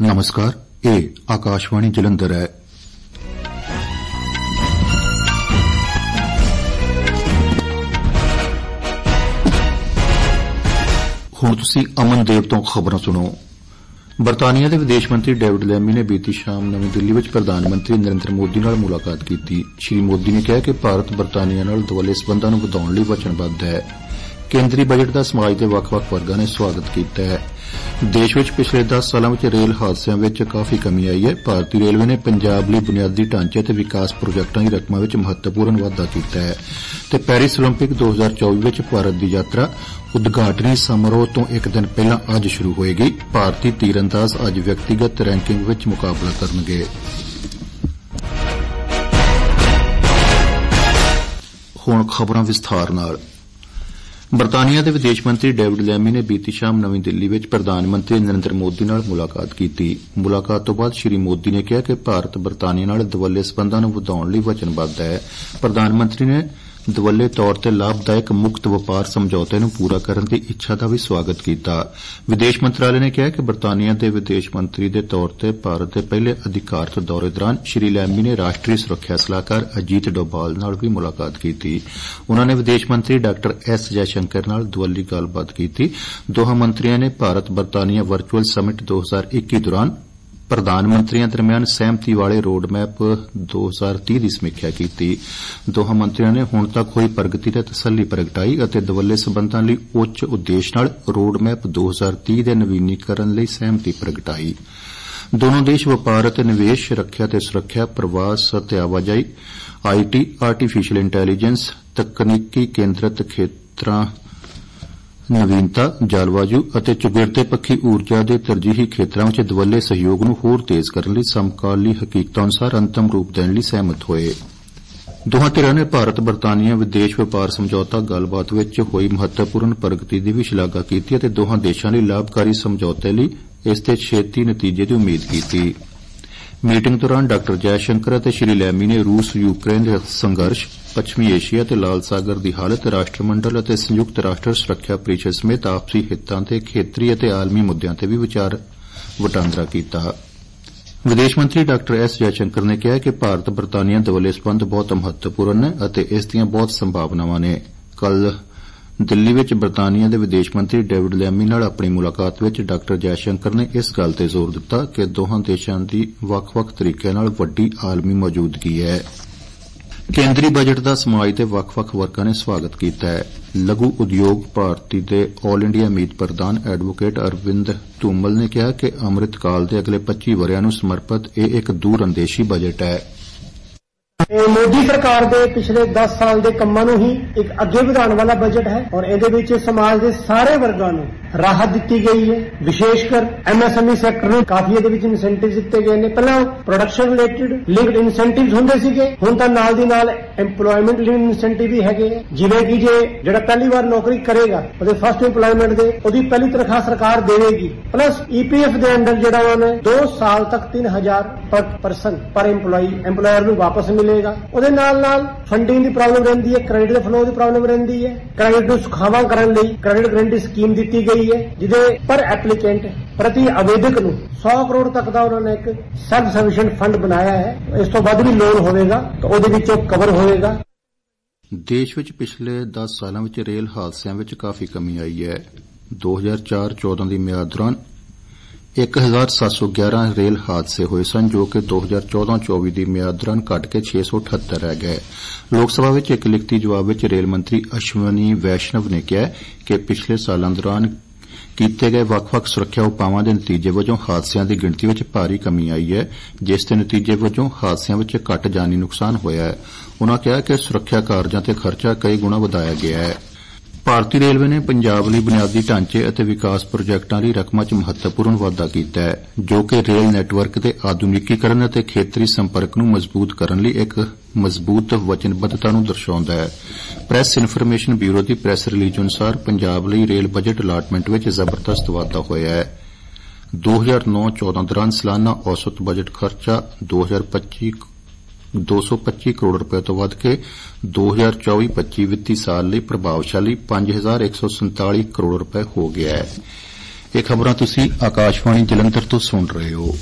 नमस्कार, ਇਹ ਆਕਾਸ਼ਵਾਣੀ ਜਲੰਧਰ ਹੈ। ਹੁਣ ਤੁਸੀਂ ਅਮਨ ਦੇਵ ਤੋਂ ਖਬਰਾਂ ਸੁਣੋ। ਬਰਤਾਨੀਆ ਦੇ ਵਿਦੇਸ਼ ਮੰਤਰੀ ਡੇਵਿਡ ਲੈਮੀ ਨੇ ਬੀਤੀ ਸ਼ਾਮ ਨਵੀਂ ਦਿੱਲੀ ਵਿੱਚ ਪ੍ਰਧਾਨ ਮੰਤਰੀ ਨਰਿੰਦਰ ਮੋਦੀ ਨਾਲ ਮੁਲਾਕਾਤ ਕੀਤੀ। ਸ਼੍ਰੀ ਮੋਦੀ ਨੇ ਕਿਹਾ ਕਿ ਭਾਰਤ ਬਰਤਾਨੀਆ ਨਾਲ ਦੁਵੱਲੇ ਸਬੰਧਾਂ ਨੂੰ ਵਧਾਉਣ ਲਈ ਵਚਨਬੱਧ ਹੈ। ਕੇਂਦਰੀ ਬਜਟ ਦਾ ਸਮਾਜ ਦੇ ਵੱਖ-ਵੱਖ ਵਰਗਾਂ ਨੇ ਸਵਾਗਤ ਕੀਤਾ ਹੈ। ਦੇਸ਼ ਵਿੱਚ ਪਿਛਲੇ 10 ਸਾਲਾਂ ਵਿੱਚ ਰੇਲ ਹਾਦਸਿਆਂ ਵਿੱਚ ਕਾਫੀ ਕਮੀ ਆਈ ਹੈ। ਭਾਰਤੀ ਰੇਲਵੇ ਨੇ ਪੰਜਾਬ ਲਈ ਬੁਨਿਆਦੀ ਢਾਂਚੇ ਅਤੇ ਵਿਕਾਸ ਪ੍ਰੋਜੈਕਟਾਂ ਦੀ ਰਕਮਾਂ ਵਿੱਚ ਮਹੱਤਵਪੂਰਨ ਵਾਧਾ ਕੀਤਾ ਹੈ ਤੇ ਪੈਰਿਸ ਓਲੰਪਿਕ 2024 ਵਿੱਚ ਭਾਰਤ ਦੀ ਯਾਤਰਾ ਉਦਘਾਟਨੀ ਸਮਾਰੋਹ ਤੋਂ ਇੱਕ ਦਿਨ ਪਹਿਲਾਂ ਅੱਜ ਸ਼ੁਰੂ ਹੋਏਗੀ। ਭਾਰਤੀ ਤੀਰਅੰਦਾਜ਼ ਅੱਜ ਵਿਅਕਤੀਗਤ ਰੈਂਕਿੰਗ ਵਿੱਚ ਮੁਕਾਬਲਾ ਕਰਨਗੇ। ਹੁਣ ਖਬਰਾਂ ਵਿਸਥਾਰ ਨਾਲ। ਬਰਤਾਨੀਆ ਦੇ ਵਿਦੇਸ਼ ਮੰਤਰੀ ਡੇਵਿਡ ਲੈਮੀ ਨੇ ਬੀਤੀ ਸ਼ਾਮ ਨਵੀਂ ਦਿੱਲੀ ਵਿੱਚ ਪ੍ਰਧਾਨ ਮੰਤਰੀ ਨਰਿੰਦਰ ਮੋਦੀ ਨਾਲ ਮੁਲਾਕਾਤ ਕੀਤੀ। ਮੁਲਾਕਾਤ ਤੋਂ ਬਾਅਦ ਸ਼੍ਰੀ ਮੋਦੀ ਨੇ ਕਿਹਾ ਕਿ ਭਾਰਤ ਬਰਤਾਨੀਆ ਨਾਲ ਦੁਵੱਲੇ ਸਬੰਧਾਂ ਨੂੰ ਵਧਾਉਣ ਲਈ ਵਚਨਬੱਧ ਹੈ। ਪ੍ਰਧਾਨ ਮੰਤਰੀ ਨੇ ਦੁਵੱਲੇ ਤੌਰ ਤੇ ਲਾਭਦਾਇਕ ਮੁਕਤ ਵਪਾਰ ਸਮਝੌਤੇ ਨੂੰ ਪੂਰਾ ਕਰਨ ਦੀ ਇੱਛਾ ਦਾ ਵੀ ਸਵਾਗਤ ਕੀਤਾ। ਵਿਦੇਸ਼ ਮੰਤਰਾਲੇ ਨੇ ਕਿਹਾ ਕਿ ਬਰਤਾਨੀਆ ਦੇ ਵਿਦੇਸ਼ ਮੰਤਰੀ ਦੇ ਤੌਰ ਤੇ ਭਾਰਤ ਦੇ ਪਹਿਲੇ ਅਧਿਕਾਰਤ ਦੌਰੇ ਦੌਰਾਨ ਸ਼੍ਰੀ ਲੈਮੀ ਨੇ ਰਾਸ਼ਟਰੀ ਸੁਰੱਖਿਆ ਸਲਾਹਕਾਰ ਅਜੀਤ ਡੋਭਾਲ ਨਾਲ ਵੀ ਮੁਲਾਕਾਤ ਕੀਤੀ। ਉਨ੍ਹਾਂ ਨੇ ਵਿਦੇਸ਼ ਮੰਤਰੀ ਡਾ ਐਸ ਜੈਸ਼ੰਕਰ ਨਾਲ ਦੁਵੱਲੀ ਗੱਲਬਾਤ ਕੀਤੀ। ਦੋਹਾਂ ਮੰਤਰੀਆਂ ਨੇ ਭਾਰਤ ਬਰਤਾਨੀਆ ਵਰਚੁਅਲ ਸਮਿਟ 2021 ਦੌਰਾਨ ਪ੍ਰਧਾਨ ਮੰਤਰੀਆਂ ਦਰਮਿਆਨ ਸਹਿਮਤੀ ਵਾਲੇ ਰੋਡ ਮੈਪ 2030 ਦੀ ਸਮੀਖਿਆ ਕੀਤੀ। ਦੋਹਾਂ ਮੰਤਰੀਆਂ ਨੇ ਹੁਣ ਤੱਕ ਹੋਈ ਪ੍ਰਗਤੀ ਤੇ ਤਸੱਲੀ ਪ੍ਰਗਟਾਈ ਅਤੇ ਦੁਵੱਲੇ ਸਬੰਧਾਂ ਲਈ ਉੱਚ ਉਦੇਸ਼ ਨਾਲ ਰੋਡ ਮੈਪ 2030 ਦੇ ਨਵੀਨੀਕਰਨ ਲਈ ਸਹਿਮਤੀ ਪ੍ਰਗਟਾਈ। ਦੋਨੋਂ ਦੇਸ਼ ਵਪਾਰ ਅਤੇ ਨਿਵੇਸ਼, ਰੱਖਿਆ ਤੇ ਸੁਰੱਖਿਆ, ਪ੍ਰਵਾਸ ਅਤੇ ਆਵਾਜਾਈ, ਆਈਟੀ, ਆਰਟੀਫੀਸ਼ੀਅਲ ਇੰਟੈਲੀਜੈਂਸ, ਤਕਨੀਕੀ ਕੇਂਦਰਤ ਖੇਤਰਾਂ, ਨਵੀਨਤਾ, ਜਲਵਾਯੂ ਅਤੇ ਚੁਗਿਰਦੇ ਪੱਖੀ ਊਰਜਾ ਦੇ ਤਰਜੀਹੀ ਖੇਤਰਾਂ ਵਿੱਚ ਦੁਵੱਲੇ ਸਹਿਯੋਗ ਨੂੰ ਹੋਰ ਤੇਜ਼ ਕਰਨ ਲਈ ਸਮਕਾਲੀ ਹਕੀਕਤਾਂ ਅਨੁਸਾਰ ਅੰਤਮ ਰੂਪ ਦੇਣ ਲਈ ਸਹਿਮਤ ਹੋਏ। ਦੋਹਾਂ ਧਿਰਾਂ ਨੇ ਭਾਰਤ ਬਰਤਾਨੀਆ ਵਿਦੇਸ਼ ਵਪਾਰ ਸਮਝੌਤਾ ਗੱਲਬਾਤ ਵਿੱਚ ਹੋਈ ਮਹੱਤਵਪੂਰਨ ਪ੍ਰਗਤੀ ਦੀ ਵੀ ਸ਼ਲਾਘਾ ਕੀਤੀ ਅਤੇ ਦੋਹਾਂ ਦੇਸ਼ਾਂ ਲਈ ਲਾਭਕਾਰੀ ਸਮਝੌਤੇ ਲਈ ਇਸ ਦੇ ਛੇਤੀ ਨਤੀਜੇ ਦੀ ਉਮੀਦ ਕੀਤੀ। ਮੀਟਿੰਗ ਦੌਰਾਨ ਡਾ ਜੈਸ਼ੰਕਰ ਅਤੇ ਸ਼੍ਰੀ ਲੈਮੀ ਨੇ ਰੂਸ ਯੂਕਰੇਨ ਦੇ ਸੰਘਰਸ਼, ਪੱਛਮੀ ਏਸ਼ੀਆ ਅਤੇ ਲਾਲ ਸਾਗਰ ਦੀ ਹਾਲਤ, ਰਾਸ਼ਟਰਮੰਡਲ ਅਤੇ ਸੰਯੁਕਤ ਰਾਸ਼ਟਰ ਸੁਰੱਖਿਆ ਪਰਿਸ਼ਦ ਸਮੇਤ ਆਪਸੀ ਹਿੱਤਾਂ ਤੇ ਖੇਤਰੀ ਅਤੇ ਆਲਮੀ ਮੁੱਦਿਆਂ ਤੇ ਵੀ ਵਿਚਾਰ ਵਟਾਂਦਰਾ ਕੀਤਾ। ਵਿਦੇਸ਼ ਮੰਤਰੀ ਡਾ ਐਸ ਜੈਸ਼ੰਕਰ ਨੇ ਕਿਹਾ ਕਿ ਭਾਰਤ ਬਰਤਾਨੀਆ ਦੁਵੱਲੇ ਸਬੰਧ ਬਹੁਤ ਮਹੱਤਵਪੂਰਨ ਨੇ ਅਤੇ ਇਸ ਦੀਆਂ ਬਹੁਤ ਸੰਭਾਵਨਾਵਾਂ ਨੇ। ਕੱਲ੍ਹ ਦਿੱਲੀ ਵਿੱਚ ਬਰਤਾਨੀਆ ਦੇ ਵਿਦੇਸ਼ ਮੰਤਰੀ ਡੇਵਿਡ ਲੈਮੀ ਨਾਲ ਆਪਣੀ ਮੁਲਾਕਾਤ ਵਿੱਚ ਡਾ ਜੈਸ਼ੰਕਰ ਨੇ ਇਸ ਗੱਲ ਤੇ ਜ਼ੋਰ ਦਿੱਤਾ ਕਿ ਦੋਹਾਂ ਦੇਸ਼ਾਂ ਦੀ ਵੱਖ-ਵੱਖ ਤਰੀਕਿਆਂ ਨਾਲ ਵੱਡੀ ਆਲਮੀ ਮੌਜੂਦਗੀ ਹੈ। ਕੇਂਦਰੀ ਬਜਟ ਦਾ ਸਮਾਜ ਦੇ ਵੱਖ-ਵੱਖ ਵਰਗਾਂ ਨੇ ਸਵਾਗਤ ਕੀਤਾ ਹੈ। ਲਘੂ ਉਦਯੋਗ ਭਾਰਤੀ ਦੇ ਆਲ ਇੰਡੀਆ ਮੀਤ ਪ੍ਰਧਾਨ ਐਡਵੋਕੇਟ ਅਰਵਿੰਦ ਧੂਮਲ ਨੇ ਕਿਹਾ ਕਿ ਅੰਮ੍ਰਿਤ ਕਾਲ ਦੇ ਅਗਲੇ 25 ਵਰ੍ਹਿਆਂ ਨੂੰ ਸਮਰਪਿਤ ਇਹ ਇੱਕ ਦੂਰਅੰਦੇਸ਼ੀ ਬਜਟ ਹੈ। ਮੋਦੀ ਸਰਕਾਰ ਦੇ ਪਿਛਲੇ 10 ਸਾਲ ਦੇ ਕੰਮਾਂ ਨੂੰ ਹੀ ਇੱਕ ਅੱਗੇ ਵਧਾਉਣ ਵਾਲਾ ਬਜਟ ਹੈ ਔਰ ਇਹਦੇ ਵਿੱਚ ਸਮਾਜ ਦੇ ਸਾਰੇ ਵਰਗਾਂ ਨੂੰ ਰਾਹਤ ਦਿੱਤੀ ਗਈ ਹੈ। ਵਿਸ਼ੇਸ਼ ਕਰ ਐਮਐਸਐਮਈ ਸੈਕਟਰ ਨੂੰ ਕਾਫੀ ਇਹਦੇ ਵਿੱਚ ਇਨਸੈਂਟਿਵ ਦਿੱਤੇ ਗਏ ਨੇ। ਪਹਿਲਾਂ ਪ੍ਰੋਡਕਸ਼ਨ ਰਿਲੇਟਡ ਲਿੰਕਡ ਇਨਸੈਂਟਿਵਸ ਹੁੰਦੇ ਸੀਗੇ, ਹੁਣ ਤਾਂ ਨਾਲ ਦੀ ਨਾਲ ਐਮਪਲੋਇਮੈਂਟ ਲਿੰਕਡ ਇਨਸੈਂਟਿਵ ਵੀ ਹੈਗੇ। ਜਿਵੇਂ ਕਿ ਜੇ ਜਿਹੜਾ ਪਹਿਲੀ ਵਾਰ ਨੌਕਰੀ ਕਰੇਗਾ ਉਹਦੇ ਫਸਟ ਇੰਪਲੋਇਮੈਂਟ ਦੇ ਉਹਦੀ ਪਹਿਲੀ ਤਨਖਾਹ ਸਰਕਾਰ ਦੇਵੇਗੀ, ਪਲੱਸ ਈਪੀਐਫ ਦੇ ਅੰਡਰ ਜਿਹੜਾ ਉਹਨੇ 2 ਸਾਲ ਤੱਕ 3000 ਪਰ ਪਰਸਨ ਪਰ ਐਮਪਲੋਇਰ ਨੂੰ ਵਾਪਸ ਮਿਲੇਗਾ। ਉਹਦੇ ਨਾਲ ਫੰਡਿੰਗ ਦੀ ਪ੍ਰੋਬਲਮ ਰਹਿੰਦੀ ਹੈ, ਕ੍ਰੈਡਿਟ ਦੇ ਫਲੋ ਦੀ ਪ੍ਰੋਬਲਮ ਰਹਿੰਦੀ ਹੈ। ਕ੍ਰੈਡਿਟ ਨੂੰ ਸੁਖਾਵਾਂ ਕਰਨ ਲਈ ਕ੍ਰੈਡਿਟ ਗਰੰਟੀ ਸਕੀਮ ਦਿੱਤੀ ਗਈ ਹੈ ਜਿਹਦੇ ਪਰ ਐਪਲੀਕੈਂਟ ਪ੍ਰਤੀ ਆਵੇਦਕ ਨੂੰ 100 ਕਰੋੜ ਤੱਕ ਦਾ ਉਹਨਾਂ ਨੇ ਇੱਕ ਸੈਲਫ ਸਫੀਸ਼ੀਐਂਟ ਫੰਡ ਬਣਾਇਆ ਹੈ। ਇਸ ਤੋਂ ਵੱਧ ਵੀ ਲੋਨ ਹੋਵੇਗਾ ਤਾਂ ਉਹਦੇ ਵਿੱਚ ਉਹ ਕਵਰ ਹੋਵੇਗਾ। ਦੇਸ਼ ਵਿੱਚ ਪਿਛਲੇ 10 ਸਾਲਾਂ ਵਿੱਚ ਰੇਲ ਹਾਦਸਿਆਂ ਵਿੱਚ ਕਾਫੀ ਕਮੀ ਆਈ ਹੈ। 2004-14 ਦੀ ਮਿਆਦ ਦੌਰਾਨ 1711 ਰੇਲ ਹਾਦਸੇ ਹੋਏ ਸਨ ਜੋ ਕਿ 2014-24 ਦੀ ਮਿਆਦ ਦੌਰਾਨ ਘਟ ਕੇ 678 ਰਹਿ ਗਏ। ਲੋਕ ਸਭਾ ਵਿੱਚ ਇੱਕ ਲਿਖਤੀ ਜਵਾਬ ਵਿੱਚ ਰੇਲ ਮੰਤਰੀ ਅਸ਼ਵਨੀ ਵੈਸ਼ਨਵ ਨੇ ਕਿਹਾ ਕਿ ਪਿਛਲੇ ਸਾਲਾਂ ਦੌਰਾਨ ਕੀਤੇ ਗਏ ਵੱਖ-ਵੱਖ ਸੁਰੱਖਿਆ ਉਪਾਵਾਂ ਦੇ ਨਤੀਜੇ ਵਜੋਂ ਹਾਦਸਿਆਂ ਦੀ ਗਿਣਤੀ ਵਿੱਚ ਭਾਰੀ ਕਮੀ ਆਈ ਹੈ, ਜਿਸ ਦੇ ਨਤੀਜੇ ਵਜੋਂ ਹਾਦਸਿਆਂ ਵਿੱਚ ਘੱਟ ਜਾਨੀ ਨੁਕਸਾਨ ਹੋਇਆ ਹੈ। ਉਨ੍ਹਾਂ ਕਿਹਾ ਕਿ ਸੁਰੱਖਿਆ ਕਾਰਜਾਂ ਤੇ ਖਰਚਾ ਕਈ ਗੁਣਾ ਵਧਾਇਆ ਗਿਆ ਹੈ। ਭਾਰਤੀ ਰੇਲਵੇ ਨੇ ਪੰਜਾਬ ਲਈ ਬੁਨਿਆਦੀ ਢਾਂਚੇ ਅਤੇ ਵਿਕਾਸ ਪ੍ਰੋਜੈਕਟਾਂ ਲਈ ਰਕਮਾਂ 'ਚ ਮਹੱਤਵਪੂਰਨ ਵਾਧਾ ਕੀਤਾ ਹੈ, ਜੋ ਕਿ ਰੇਲ ਨੈਟਵਰਕ ਦੇ ਆਧੁਨਿਕੀਕਰਨ ਅਤੇ ਖੇਤਰੀ ਸੰਪਰਕ ਨੂੰ ਮਜ਼ਬੂਤ ਕਰਨ ਲਈ ਇੱਕ ਮਜ਼ਬੂਤ ਵਚਨਬੱਧਤਾ ਨੂੰ ਦਰਸਾਉਂਦਾ ਹੈ। ਪ੍ਰੈਸ ਇਨਫਰਮੇਸ਼ਨ ਬਿਊਰੋ ਦੀ ਪ੍ਰੈਸ ਰਿਲੀਜ਼ ਅਨੁਸਾਰ ਪੰਜਾਬ ਲਈ ਰੇਲ ਬਜਟ ਅਲਾਟਮੈਂਟ ਵਿੱਚ ਜ਼ਬਰਦਸਤ ਵਾਧਾ ਹੋਇਆ ਹੈ। 2009-14 ਦੌਰਾਨ ਸਾਲਾਨਾ ਔਸਤ ਬਜਟ ਖਰਚਾ 225 ਕਰੋੜ ਰੁਪਏ ਤੋਂ ਵੱਧ ਕੇ 2024-25 ਵਿੱਤੀ ਸਾਲ ਲਈ ਪ੍ਰਭਾਵਸ਼ਾਲੀ 5147 ਕਰੋੜ ਰੁਪਏ ਹੋ ਗਿਆ ਹੈ। ਇਹ ਖਬਰਾਂ ਤੁਸੀਂ ਆਕਾਸ਼ਵਾਣੀ ਜਲੰਧਰ ਤੋਂ ਸੁਣ ਰਹੇ ਹੋ।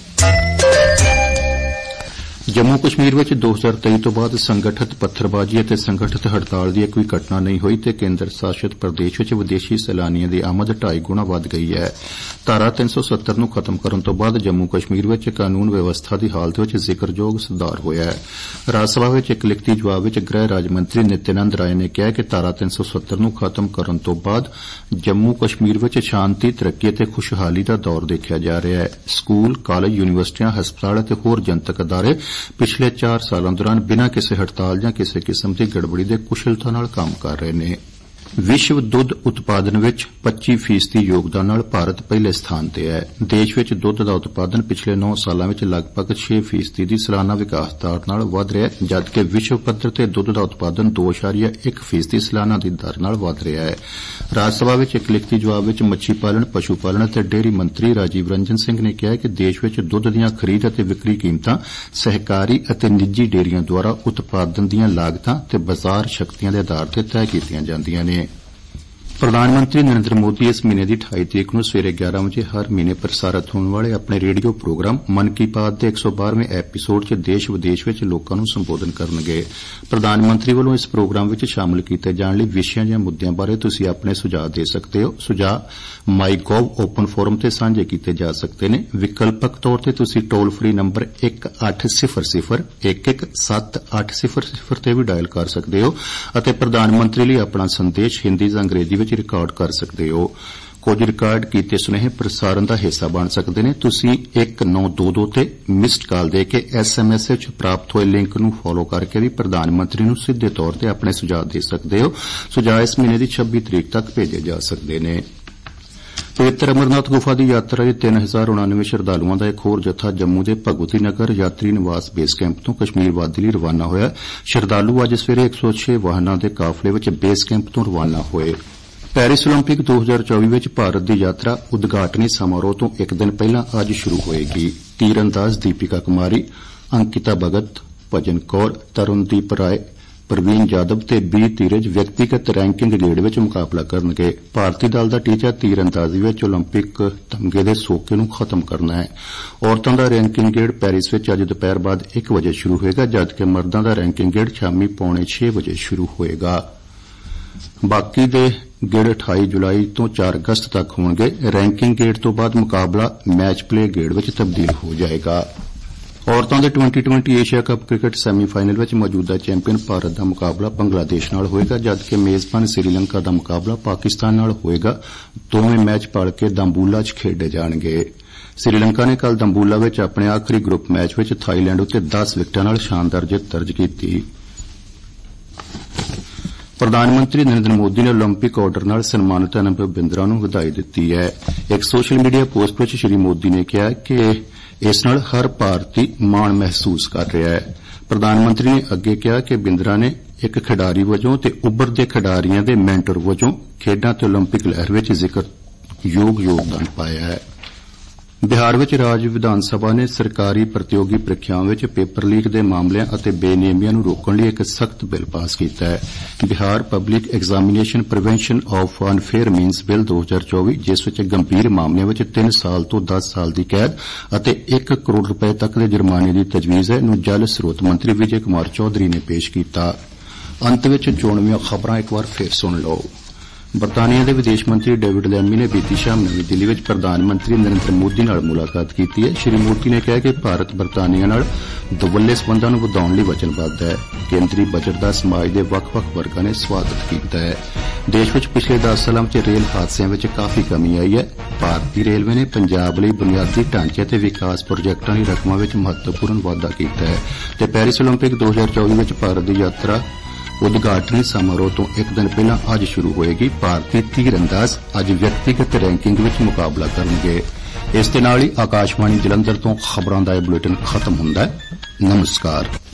ਜੰਮੂ ਕਸ਼ਮੀਰ ਵਿੱਚ 2023 ਤੋਂ ਬਾਅਦ ਸੰਗਠਿਤ ਪੱਥਰਬਾਜ਼ੀ ਅਤੇ ਸੰਗਠਿਤ ਹੜਤਾਲ ਦੀ ਕੋਈ ਘਟਨਾ ਨਹੀਂ ਹੋਈ ਤੇ ਕੇਂਦਰ ਸ਼ਾਸਿਤ ਪ੍ਰਦੇਸ਼ ਵਿੱਚ ਵਿਦੇਸ਼ੀ ਸੈਲਾਨੀਆਂ ਦੀ ਆਮਦ 2.5 ਗੁਣਾ ਵੱਧ ਗਈ ਹੈ। ਧਾਰਾ 370 ਨੂੰ ਖਤਮ ਕਰਨ ਤੋਂ ਬਾਅਦ ਜੰਮੂ ਕਸ਼ਮੀਰ ਵਿੱਚ ਕਾਨੂੰਨ ਵਿਵਸਥਾ ਦੀ ਹਾਲਤ ਵਿੱਚ ਜ਼ਿਕਰਯੋਗ ਸੁਧਾਰ ਹੋਇਆ ਹੈ। ਰਾਜ ਸਭਾ ਵਿੱਚ ਇੱਕ ਲਿਖਤੀ ਜਵਾਬ ਵਿੱਚ ਗ੍ਰਹਿ ਰਾਜ ਮੰਤਰੀ ਨਿਤਿਆਨੰਦ ਰਾਏ ਨੇ ਕਿਹਾ ਕਿ ਧਾਰਾ 370 ਨੂੰ ਖਤਮ ਕਰਨ ਤੋਂ ਬਾਅਦ ਜੰਮੂ ਕਸ਼ਮੀਰ ਵਿੱਚ ਸ਼ਾਂਤੀ, ਤਰੱਕੀ ਅਤੇ ਖੁਸ਼ਹਾਲੀ ਦਾ ਦੌਰ ਦੇਖਿਆ ਜਾ ਰਿਹਾ ਹੈ। ਸਕੂਲ, ਕਾਲਜ, ਯੂਨੀਵਰਸਿਟੀਆਂ, ਹਸਪਤਾਲ ਅਤੇ ਹੋਰ ਜਨਤਕ ਅਦਾਰੇ ਪਿਛਲੇ 4 ਸਾਲਾਂ ਦੌਰਾਨ ਬਿਨਾਂ ਕਿਸੇ ਹੜਤਾਲ ਜਾਂ ਕਿਸੇ ਕਿਸਮ ਦੀ ਗੜਬੜੀ ਦੇ ਕੁਸ਼ਲਤਾ ਨਾਲ ਕੰਮ ਕਰ ਰਹੇ ਨੇ। ਵਿਸ਼ਵ ਦੁੱਧ ਉਤਪਾਦਨ ਵਿੱਚ 25% ਯੋਗਦਾਨ ਨਾਲ ਭਾਰਤ ਪਹਿਲੇ ਸਥਾਨ ਤੇ ਹੈ। ਦੇਸ਼ ਵਿੱਚ ਦੁੱਧ ਦਾ ਉਤਪਾਦਨ ਪਿਛਲੇ 9 ਸਾਲਾਂ ਵਿੱਚ ਲਗਭਗ 6% ਦੀ ਸਾਲਾਨਾ ਵਿਕਾਸ ਦਰ ਨਾਲ ਵਧ ਰਿਹਾ ਹੈ, ਜਦਕਿ ਵਿਸ਼ਵ ਪੱਧਰ ਤੇ ਦੁੱਧ ਦਾ ਉਤਪਾਦਨ 2.1% ਦੀ ਸਾਲਾਨਾ ਦੀ ਦਰ ਨਾਲ ਵਧ ਰਿਹਾ ਹੈ। ਰਾਜ ਸਭਾ ਵਿੱਚ ਇੱਕ ਲਿਖਤੀ ਜਵਾਬ ਵਿੱਚ ਮੱਛੀ ਪਾਲਣ, ਪਸ਼ੂ ਪਾਲਣ ਅਤੇ ਡੇਅਰੀ ਮੰਤਰੀ ਰਾਜੀਵ ਰੰਜਨ ਸਿੰਘ ਨੇ ਕਿਹਾ ਕਿ ਦੇਸ਼ ਵਿੱਚ ਦੁੱਧ ਦੀਆਂ ਖਰੀਦ ਅਤੇ ਵਿਕਰੀ ਕੀਮਤਾਂ ਸਹਿਕਾਰੀ ਅਤੇ ਨਿੱਜੀ ਡੇਅਰੀਆਂ ਦੁਆਰਾ ਉਤਪਾਦਨ ਦੀਆਂ ਲਾਗਤਾਂ ਤੇ ਬਾਜ਼ਾਰ ਸ਼ਕਤੀਆਂ ਦੇ ਆਧਾਰ ਤੇ ਤੈਅ ਕੀਤੀਆਂ ਜਾਂਦੀਆਂ ਨੇ। ਪ੍ਰਧਾਨ ਮੰਤਰੀ ਨਰਿੰਦਰ ਮੋਦੀ ਇਸ ਮਹੀਨੇ ਦੀ 28 ਤਰੀਕ ਨੂੰ ਸਵੇਰੇ 11 ਵਜੇ ਹਰ ਮਹੀਨੇ ਪ੍ਰਸਾਰਿਤ ਹੋਣ ਵਾਲੇ ਆਪਣੇ ਰੇਡੀਓ ਪ੍ਰੋਗਰਾਮ ਮਨ ਕੀ ਬਾਤ ਦੇ 112ਵੇਂ ਐਪੀਸੋਡ 'ਚ ਦੇਸ਼ ਵਿਦੇਸ਼ ਵਿੱਚ ਲੋਕਾਂ ਨੂੰ ਸੰਬੋਧਨ ਕਰਨਗੇ। ਪ੍ਰਧਾਨ ਮੰਤਰੀ ਵੱਲੋਂ ਇਸ ਪ੍ਰੋਗਰਾਮ ਵਿੱਚ ਸ਼ਾਮਲ ਕੀਤੇ ਜਾਣ ਲਈ ਵਿਸ਼ਿਆਂ ਜਾਂ ਮੁੱਦਿਆਂ ਬਾਰੇ ਤੁਸੀਂ ਆਪਣੇ ਸੁਝਾਅ ਦੇ ਸਕਦੇ ਹੋ। ਸੁਝਾਅ ਮਾਈਗੋਵ ਓਪਨ ਫੋਰਮ ਤੇ ਸਾਂਝੇ ਕੀਤੇ ਜਾ ਸਕਦੇ ਨੇ। ਵਿਕਲਪਕ ਤੌਰ ਤੇ ਤੁਸੀਂ ਟੋਲ ਫਰੀ ਨੰਬਰ 1800-117800 ਤੇ ਵੀ ਡਾਇਲ ਕਰ ਸਕਦੇ ਹੋ ਅਤੇ ਪ੍ਰਧਾਨ ਮੰਤਰੀ ਲਈ ਆਪਣਾ ਸੰਦੇਸ਼ ਹਿੰਦੀ ਜਾਂ ਅੰਗਰੇਜ਼ੀ ਵਿੱਚ ਰਿਕਾਰਡ ਕਰ ਸਕਦੇ ਹੋ। ਕੁਝ ਰਿਕਾਰਡ ਕੀਤੇ ਸੁਨੇਹੇ ਪ੍ਰਸਾਰਣ ਦਾ ਹਿੱਸਾ ਬਣ ਸਕਦੇ ਨੇ। ਤੁਸੀਂ 1922 ਤੇ ਮਿਸਡ ਕਾਲ ਦੇ ਕੇ SMS ਵਿੱਚ ਪ੍ਰਾਪਤ ਹੋਏ ਲਿੰਕ ਨੂੰ ਫਾਲੋ ਕਰਕੇ ਵੀ ਪ੍ਰਧਾਨ ਮੰਤਰੀ ਨੂੰ ਸਿੱਧੇ ਤੌਰ ਤੇ ਆਪਣੇ ਸੁਝਾਅ ਦੇ ਸਕਦੇ ਹੋ। ਸੁਝਾਅ ਇਸ ਮਹੀਨੇ ਦੀ 26 ਤਰੀਕ ਤੱਕ ਭੇਜੇ ਜਾ ਸਕਦੇ ਨੇ। ਪਵਿੱਤਰ ਅਮਰਨਾਥ ਗੁਫਾ ਦੀ ਯਾਤਰਾ ਵਿੱਚ 3099 ਸ਼ਰਧਾਲੂਆਂ ਦਾ ਇੱਕ ਹੋਰ ਜੱਥਾ ਜੰਮੂ ਦੇ ਭਗਵਤੀ ਨਗਰ ਯਾਤਰੀ ਨਿਵਾਸ ਬੇਸ ਕੈਂਪ ਤੋਂ ਕਸ਼ਮੀਰ ਵਾਦੀ ਲਈ ਰਵਾਨਾ ਹੋਇਆ। ਸ਼ਰਧਾਲੂ ਅੱਜ ਸਵੇਰੇ 106 ਵਾਹਨਾਂ ਦੇ ਕਾਫਲੇ ਵਿੱਚ ਬੇਸ ਕੈਂਪ ਤੋਂ ਰਵਾਨਾ ਹੋਏ। ਪੈਰਿਸ ਓਲੰਪਿਕ 2024 ਵਿੱਚ ਭਾਰਤ ਦੀ ਯਾਤਰਾ ਉਦਘਾਟਨੀ ਸਮਾਰੋਹ ਤੋਂ ਇੱਕ ਦਿਨ ਪਹਿਲਾਂ ਅੱਜ ਸ਼ੁਰੂ ਹੋਏਗੀ। ਤੀਰਅੰਦਾਜ਼ ਦੀਪਿਕਾ ਕੁਮਾਰੀ, ਅੰਕਿਤਾ ਭਗਤ, ਭਜਨ ਕੌਰ, ਤਰੁਣਦੀਪ ਰਾਏ, ਪ੍ਰਵੀਨ ਜਾਦਵ ਤੇ ਬੀ ਧੀਰਜ ਵਿਅਕਤੀਗਤ ਰੈਂਕਿੰਗ ਗੇੜ ਵਿੱਚ ਮੁਕਾਬਲਾ ਕਰਨਗੇ। ਭਾਰਤੀ ਦਲ ਦਾ ਟੀਚਾ ਤੀਰਅੰਦਾਜ਼ੀ ਵਿੱਚ ਓਲੰਪਿਕ ਤਮਗੇ ਦੇ ਸੋਕੇ ਨੂੰ ਖਤਮ ਕਰਨਾ ਹੈ। ਔਰਤਾਂ ਦਾ ਰੈਂਕਿੰਗ ਗੇੜ ਪੈਰਿਸ ਵਿੱਚ ਅੱਜ ਦੁਪਹਿਰ ਬਾਅਦ 1 ਵਜੇ ਸ਼ੁਰੂ ਹੋਏਗਾ, ਜਦਕਿ ਮਰਦਾਂ ਦਾ ਰੈਂਕਿੰਗ ਗੇੜ ਸ਼ਾਮੀ 5:45 ਵਜੇ ਸ਼ੁਰੂ ਹੋਏਗਾ। ਬਾਕੀ ਦੇ ਗੇੜ 28 ਜੁਲਾਈ ਤੋਂ 4 ਅਗਸਤ ਤੱਕ ਹੋਣਗੇ। ਰੈਂਕਿੰਗ ਗੇੜ ਤੋਂ ਬਾਅਦ ਮੁਕਾਬਲਾ ਮੈਚ ਪਲੇ ਗੇੜ ਵਿੱਚ ਤਬਦੀਲ ਹੋ ਜਾਏਗਾ। ਔਰਤਾਂ ਦੇ 2020 ਏਸ਼ੀਆ ਕੱਪ ਕ੍ਰਿਕਟ ਸੈਮੀਫਾਈਨਲ ਵਿੱਚ ਮੌਜੂਦਾ ਚੈਂਪੀਅਨ ਭਾਰਤ ਦਾ ਮੁਕਾਬਲਾ ਬੰਗਲਾਦੇਸ਼ ਨਾਲ ਹੋਏਗਾ, ਜਦਕਿ ਮੇਜ਼ਬਾਨ ਸ੍ਰੀਲੰਕਾ ਦਾ ਮੁਕਾਬਲਾ ਪਾਕਿਸਤਾਨ ਨਾਲ ਹੋਏਗਾ। ਦੋਵੇਂ ਮੈਚ ਭਲਕੇ ਦੰਬੂਲਾ 'ਚ ਖੇਡੇ ਜਾਣਗੇ। ਸ੍ਰੀਲੰਕਾ ਨੇ ਕੱਲ੍ਹ ਦੰਬੂਲਾ ਵਿੱਚ ਆਪਣੇ ਆਖਰੀ ਗਰੁੱਪ ਮੈਚ ਵਿੱਚ ਥਾਈਲੈਂਡ ਉੱਤੇ 10 ਵਿਕਟਾਂ ਨਾਲ ਸ਼ਾਨਦਾਰ ਜਿੱਤ ਦਰਜ ਕੀਤੀ। ਪ੍ਰਧਾਨ ਮੰਤਰੀ ਨਰਿੰਦਰ ਮੋਦੀ ਨੇ ਓਲੰਪਿਕ ਆਰਡਰ ਨਾਲ ਸਨਮਾਨਿਤ ਅਨੁਭਵ ਬਿੰਦਰਾ ਨੂੰ ਵਧਾਈ ਦਿੱਤੀ ਹੈ। ਇੱਕ ਸੋਸ਼ਲ ਮੀਡੀਆ ਪੋਸਟ ਵਿੱਚ ਸ੍ਰੀ ਮੋਦੀ ਨੇ ਕਿਹਾ ਕਿ ਇਸ ਨਾਲ ਹਰ ਭਾਰਤੀ ਮਾਣ ਮਹਿਸੂਸ ਕਰ ਰਿਹਾ ਹੈ। ਪ੍ਰਧਾਨ ਮੰਤਰੀ ਨੇ ਅੱਗੇ ਕਿਹਾ ਕਿ ਬਿੰਦਰਾ ਨੇ ਇੱਕ ਖਿਡਾਰੀ ਵਜੋਂ ਤੇ ਉੱਭਰਦੇ ਖਿਡਾਰੀਆਂ ਦੇ ਮੈਂਟਰ ਵਜੋਂ ਖੇਡਾਂ ਤੇ ਓਲੰਪਿਕ ਲਹਿਰ ਵਿੱਚ ਜ਼ਿਕਰਯੋਗ ਯੋਗਦਾਨ ਪਾਇਆ ਹੈ। ਬਿਹਾਰ ਵਿੱਚ ਰਾਜ ਵਿਧਾਨ ਸਭਾ ਨੇ ਸਰਕਾਰੀ ਪ੍ਰਤੀਯੋਗੀ ਪ੍ਰੀਖਿਆਵਾਂ ਵਿੱਚ ਪੇਪਰ ਲੀਕ ਦੇ ਮਾਮਲਿਆਂ ਅਤੇ ਬੇਨਿਯਮੀਆਂ ਨੂੰ ਰੋਕਣ ਲਈ ਇੱਕ ਸਖਤ ਬਿੱਲ ਪਾਸ ਕੀਤਾ ਹੈ। Bihar public examination prevention of unfair means bill 2024, ਜਿਸ ਵਿੱਚ ਗੰਭੀਰ ਮਾਮਲਿਆਂ ਵਿੱਚ 3 ਸਾਲ ਤੋਂ 10 ਸਾਲ ਦੀ ਕੈਦ ਅਤੇ 1 ਕਰੋੜ ਰੁਪਏ ਤੱਕ ਦੇ ਜੁਰਮਾਨੇ ਦੀ ਤਜਵੀਜ਼ ਹੈ, ਨੂੰ ਜਲ ਸਰੋਤ ਮੰਤਰੀ ਵਿਜੇ ਕੁਮਾਰ ਚੌਧਰੀ ਨੇ ਪੇਸ਼ ਕੀਤਾ। ਅੰਤ ਵਿੱਚ ਚੋਣਵੀਆਂ ਖਬਰਾਂ ਇੱਕ ਵਾਰ ਫਿਰ ਸੁਣ ਲਓ। ਬਰਤਾਨੀਆ ਦੇ ਵਿਦੇਸ਼ ਮੰਤਰੀ ਡੇਵਿਡ ਲੈਮੀ ਨੇ ਬੀਤੀ ਸ਼ਾਮ ਨਵੀਂ ਦਿੱਲੀ ਵਿੱਚ ਪ੍ਰਧਾਨ ਮੰਤਰੀ ਨਰਿੰਦਰ ਮੋਦੀ ਨਾਲ ਮੁਲਾਕਾਤ ਕੀਤੀ ਹੈ। ਸ੍ਰੀ ਮੋਦੀ ਨੇ ਕਿਹਾ ਕਿ ਭਾਰਤ ਬਰਤਾਨੀਆ ਨਾਲ ਦੁਵੱਲੇ ਸਬੰਧਾਂ ਨੂੰ ਵਧਾਉਣ ਲਈ ਵਚਨਬੱਧ ਹੈ। ਕੇਂਦਰੀ ਬਜਟ ਦਾ ਸਮਾਜ ਦੇ ਵੱਖ-ਵੱਖ ਵਰਗਾਂ ਨੇ ਸਵਾਗਤ ਕੀਤਾ ਹੈ। ਦੇਸ਼ ਵਿੱਚ ਪਿਛਲੇ 10 ਸਾਲਾਂ ਵਿੱਚ ਰੇਲ ਹਾਦਸਿਆਂ ਵਿੱਚ ਕਾਫੀ ਕਮੀ ਆਈ ਹੈ। ਭਾਰਤੀ ਰੇਲਵੇ ਨੇ ਪੰਜਾਬ ਲਈ ਬੁਨਿਆਦੀ ਢਾਂਚੇ ਅਤੇ ਵਿਕਾਸ ਪ੍ਰੋਜੈਕਟਾਂ ਦੀ ਰਕਮਾਂ ਵਿੱਚ ਮਹੱਤਵਪੂਰਨ ਵਾਧਾ ਕੀਤਾ ਹੈ ਤੇ ਪੈਰਿਸ ਓਲੰਪਿਕ 2024 ਵਿੱਚ ਭਾਰਤ ਦੀ ਯਾਤਰਾ ਉਦਘਾਟਨੀ ਸਮਾਰੋਹ ਤੋਂ ਇੱਕ ਦਿਨ ਪਹਿਲਾਂ ਅੱਜ ਸ਼ੁਰੂ ਹੋਏਗੀ। ਭਾਰਤੀ ਤੀਰਅੰਦਾਜ਼ ਅੱਜ ਵਿਅਕਤੀਗਤ ਰੈਂਕਿੰਗ ਵਿੱਚ ਮੁਕਾਬਲਾ ਕਰਨਗੇ। ਇਸ ਦੇ ਨਾਲ ਹੀ ਆਕਾਸ਼ਵਾਣੀ ਜਲੰਧਰ ਤੋਂ ਖਬਰਾਂ ਦਾ ਇਹ ਬੁਲੇਟਿਨ ਖਤਮ ਹੁੰਦਾ ਹੈ। ਨਮਸਕਾਰ।